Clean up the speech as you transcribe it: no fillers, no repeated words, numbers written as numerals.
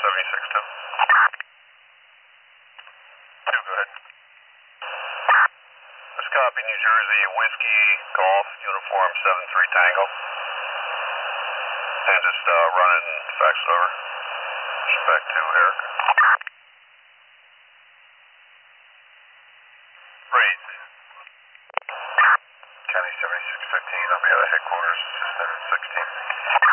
76-2. 2, go ahead. This copy, New Jersey, Whiskey, Golf, Uniform 73 Tango. And just run it and fax it over. Back to Eric. Reed. County 7615, I'm here at headquarters, just in 16.